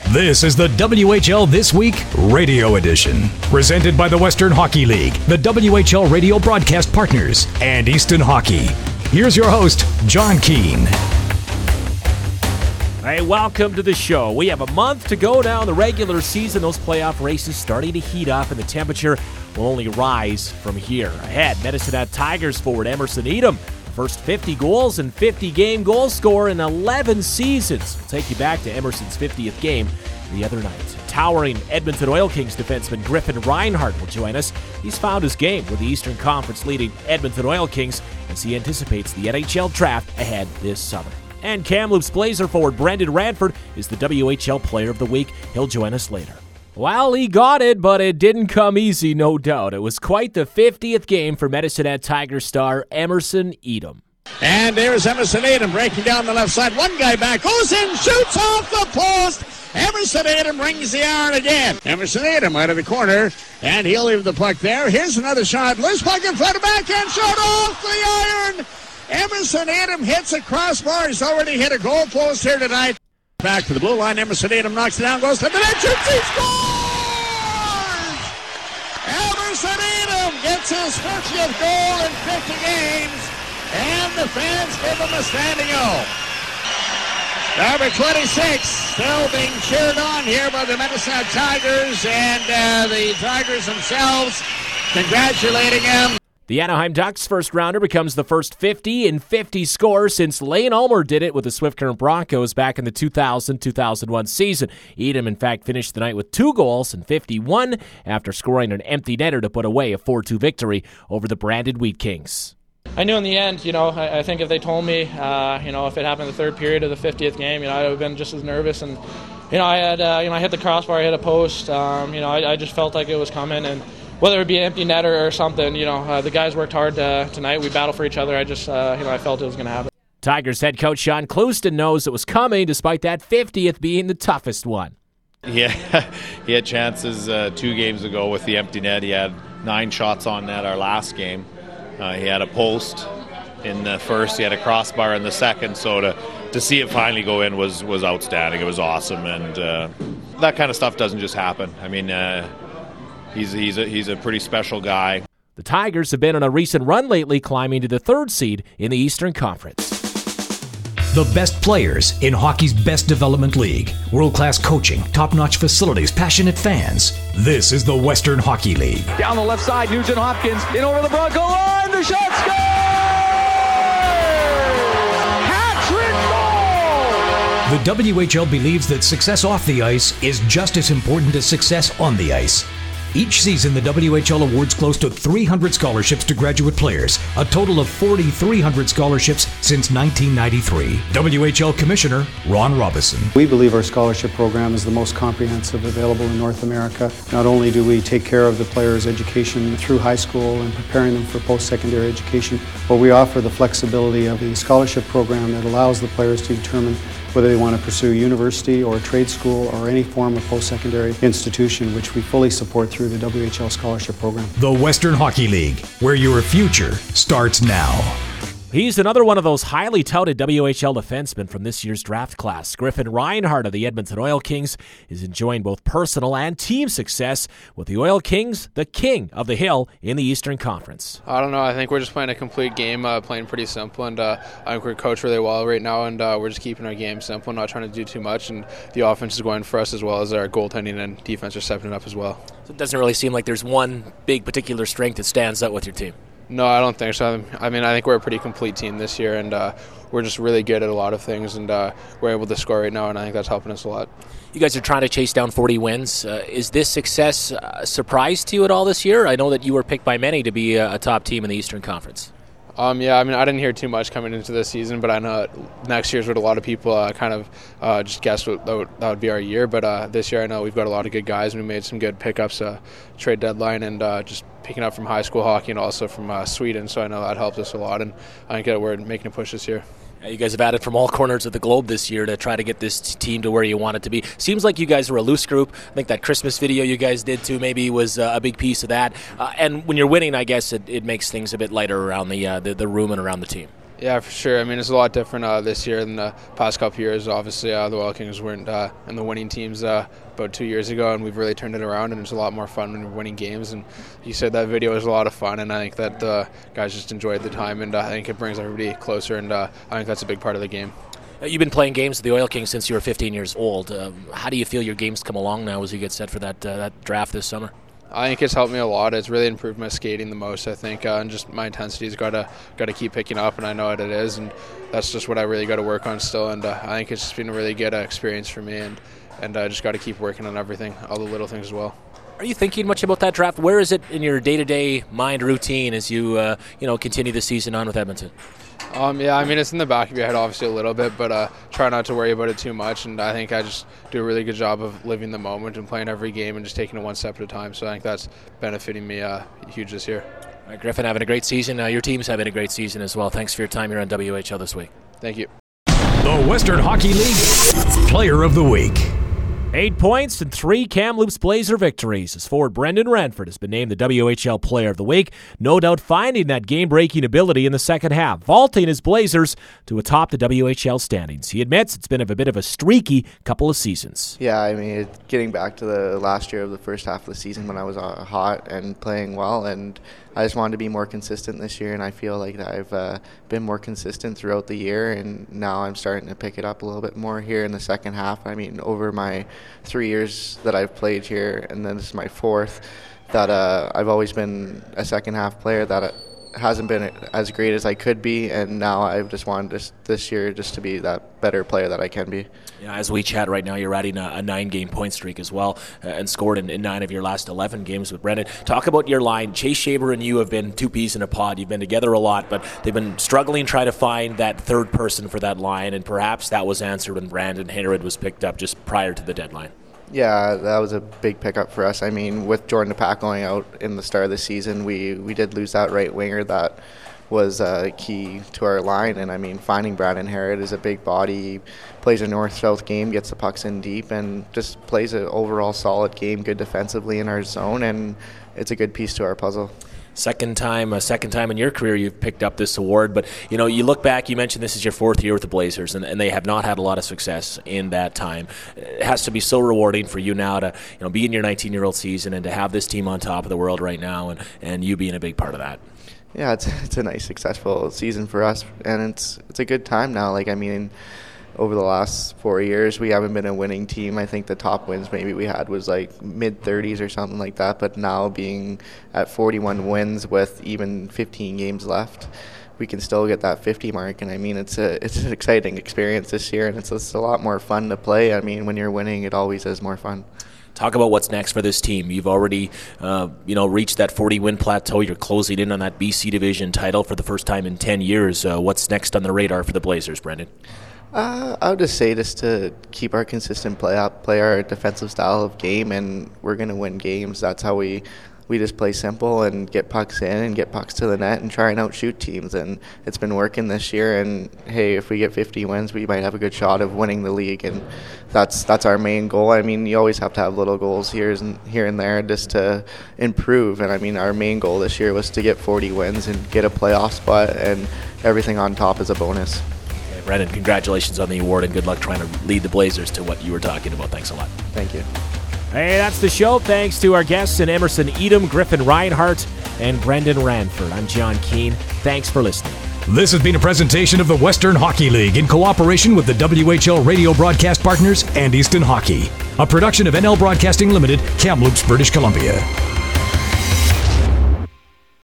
This is the WHL This Week Radio Edition, presented by the Western Hockey League, the WHL radio broadcast partners, and Easton Hockey. Here's your host, John Keane. Hey, welcome to the show. We have a month to go down the regular season. Those playoff races starting to heat up, and the temperature will only rise from here. Ahead, Medicine Hat Tigers forward Emerson Edom. First 50 goals and 50-game goal scorer in 11 seasons. We'll take you back to Emerson's 50th game the other night. Towering Edmonton Oil Kings defenseman Griffin Reinhart will join us. He's found his game with the Eastern Conference leading Edmonton Oil Kings as he anticipates the NHL draft ahead this summer. And Kamloops Blazer forward Brendan Ranford is the WHL Player of the Week. He'll join us later. Well, he got it, but it didn't come easy, no doubt. It was quite the 50th game for Medicine Hat Tiger star Emerson Edom. And there's Emerson Edom breaking down the left side. One guy back, goes in, shoots off the post. Emerson Edom rings the iron again. Emerson Edom out of the corner, and he'll leave the puck there. Here's another shot. Loose puck in front of backhand shot off the iron. Emerson Edom hits a crossbar. He's already hit a goal post here tonight. Back to the blue line. Emerson Edom knocks it down, goes to the net, shoots, he scores! Emerson Edom gets his 50th goal in 50 games, and the fans give him a standing O. Number 26 still being cheered on here by the Medicine Hat Tigers, and the Tigers themselves congratulating him. The Anaheim Ducks first rounder becomes the first 50 in 50 scorer since Lane Ulmer did it with the Swift Current Broncos back in the 2000-2001 season. Edom, in fact, finished the night with 2 goals and 51 after scoring an empty netter to put away a 4-2 victory over the Branded Wheat Kings. I knew in the end, I think if they told me, if it happened in the third period of the 50th game, I would have been just as nervous. And, I had, I hit the crossbar, I hit a post. I just felt like it was coming. And whether it be an empty netter or something, the guys worked hard tonight. We battled for each other. I just, I felt it was going to happen. Tigers head coach Sean Clouston knows it was coming despite that 50th being the toughest one. Yeah, he had chances 2 games ago with the empty net. He had 9 shots on net our last game. He had a post in the first. He had a crossbar in the second. So to see it finally go in was outstanding. It was awesome. And that kind of stuff doesn't just happen. I mean, he's a pretty special guy. The Tigers have been on a recent run lately, climbing to the 3rd seed in the Eastern Conference. The best players in hockey's best development league. World-class coaching, top-notch facilities, passionate fans. This is the Western Hockey League. Down the left side, Nugent-Hopkins in over the Bronco line. The shot scores! Hat-trick goal! The WHL believes that success off the ice is just as important as success on the ice. Each season, the WHL awards close to 300 scholarships to graduate players, a total of 4,300 scholarships since 1993. WHL Commissioner Ron Robison. We believe our scholarship program is the most comprehensive available in North America. Not only do we take care of the players' education through high school and preparing them for post-secondary education, but we offer the flexibility of the scholarship program that allows the players to determine whether they want to pursue university or trade school or any form of post-secondary institution, which we fully support through the WHL Scholarship Program. The Western Hockey League, where your future starts now. He's another one of those highly touted WHL defensemen from this year's draft class. Griffin Reinhart of the Edmonton Oil Kings is enjoying both personal and team success with the Oil Kings, the king of the hill in the Eastern Conference. I don't know. I think we're just playing a complete game, playing pretty simple, and I think we're coached really well right now, and we're just keeping our game simple, not trying to do too much, and the offense is going for us as well as our goaltending and defense are stepping it up as well. So it doesn't really seem like there's one big particular strength that stands out with your team. No, I don't think so. I mean, I think we're a pretty complete team this year, and we're just really good at a lot of things, and we're able to score right now, and I think that's helping us a lot. You guys are trying to chase down 40 wins. Is this success a surprise to you at all this year? I know that you were picked by many to be a top team in the Eastern Conference. Yeah, I mean, I didn't hear too much coming into this season, but I know next year's what a lot of people just guessed that would be our year. But this year, I know we've got a lot of good guys, and we made some good pickups, trade deadline, and just picking up from high school hockey and also from Sweden. So I know that helped us a lot, and I think we're making a push this year. You guys have added from all corners of the globe this year to try to get this team to where you want it to be. Seems like you guys were a loose group. I think that Christmas video you guys did too maybe was a big piece of that. And when you're winning, I guess it makes things a bit lighter around the room and around the team. Yeah, for sure. I mean, it's a lot different this year than the past couple years. Obviously, the Oil Kings weren't in the winning teams about 2 years ago, and we've really turned it around, and it's a lot more fun when we're winning games. And you said that video was a lot of fun, and I think that the guys just enjoyed the time, and I think it brings everybody closer, and I think that's a big part of the game. You've been playing games with the Oil Kings since you were 15 years old. How do you feel your game's come along now as you get set for that draft this summer? I think it's helped me a lot. It's really improved my skating the most, I think, and just my intensity's got to keep picking up, and I know what it is, and that's just what I really got to work on still. And I think it's just been a really good experience for me, and I just got to keep working on everything, all the little things as well. Are you thinking much about that draft? Where is it in your day-to-day mind routine as you continue the season on with Edmonton? Yeah, I mean, it's in the back of your head obviously a little bit, but try not to worry about it too much, and I think I just do a really good job of living the moment and playing every game and just taking it one step at a time, so I think that's benefiting me huge this year. All right, Griffin, having a great season. Your team's having a great season as well. Thanks for your time here on WHL this week. Thank you. The Western Hockey League Player of the Week. 8 points and 3 Kamloops Blazer victories as forward Brendan Ranford has been named the WHL Player of the Week. No doubt finding that game-breaking ability in the second half, vaulting his Blazers to atop the WHL standings. He admits it's been a bit of a streaky couple of seasons. Yeah, I mean, getting back to the last year of the first half of the season when I was hot and playing well, and I just wanted to be more consistent this year, and I feel like I've been more consistent throughout the year, and now I'm starting to pick it up a little bit more here in the second half. I mean, over my 3 years that I've played here, and then this is my fourth, that I've always been a second half player that hasn't been as great as I could be, and now I've just wanted this year just to be that better player that I can be. Yeah, as we chat right now, you're riding a 9-game point streak as well, and scored in 9 of your last 11 games with Brendan. Talk about your line. Chase Shaber and you have been two peas in a pod. You've been together a lot, but they've been struggling trying to find that third person for that line, and perhaps that was answered when Brandon Herod was picked up just prior to the deadline. Yeah, that was a big pickup for us. I mean, with Jordan DePac going out in the start of the season, we did lose that right winger that was key to our line. And, I mean, finding Brandon Herod is a big body. He plays a north-south game, gets the pucks in deep, and just plays an overall solid game, good defensively in our zone, and it's a good piece to our puzzle. Second time in your career you've picked up this award, but you look back, you mentioned this is your 4th year with the Blazers, and they have not had a lot of success in that time. It has to be so rewarding for you now to be in your 19-year-old season and to have this team on top of the world right now, and you being a big part of that. Yeah, it's a nice, successful season for us, and it's a good time now. Over the last 4 years, we haven't been a winning team. I think the top wins maybe we had was mid-30s or something like that. But now being at 41 wins with even 15 games left, we can still get that 50 mark. And I mean, it's an exciting experience this year, and it's a lot more fun to play. I mean, when you're winning, it always is more fun. Talk about what's next for this team. You've already, reached that 40-win plateau. You're closing in on that BC Division title for the first time in 10 years. What's next on the radar for the Blazers, Brendan? I would just say just to keep our consistent play our defensive style of game, and we're going to win games. That's how we just play simple and get pucks in and get pucks to the net and try and outshoot teams. And it's been working this year, and hey, if we get 50 wins, we might have a good shot of winning the league, and that's our main goal. I mean, you always have to have little goals here and there just to improve, and I mean, our main goal this year was to get 40 wins and get a playoff spot, and everything on top is a bonus. Brendan, congratulations on the award, and good luck trying to lead the Blazers to what you were talking about. Thanks a lot. Thank you. Hey, that's the show. Thanks to our guests in Emerson Edom, Griffin Reinhart, and Brendan Ranford. I'm John Keane. Thanks for listening. This has been a presentation of the Western Hockey League in cooperation with the WHL radio broadcast partners and Easton Hockey. A production of NL Broadcasting Limited, Kamloops, British Columbia.